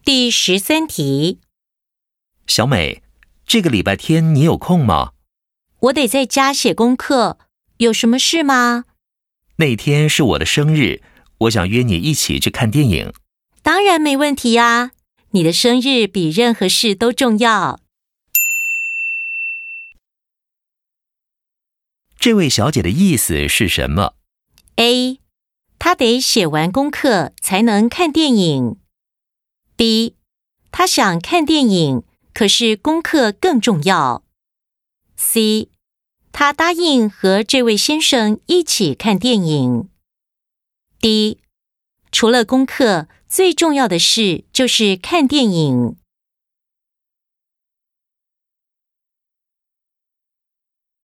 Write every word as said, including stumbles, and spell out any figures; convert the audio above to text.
第十三题， 小美，这个礼拜天你有空吗？ 我得在家写功课，有什么事吗？ 那天是我的生日，我想约你一起去看电影。 当然没问题呀，你的生日比任何事都重要。 这位小姐的意思是什么？ A. 她得写完功课才能看电影。B. 她想看电影，可是功课更重要。C. 她答应和这位先生一起看电影。D. 除了功课，最重要的事就是看电影。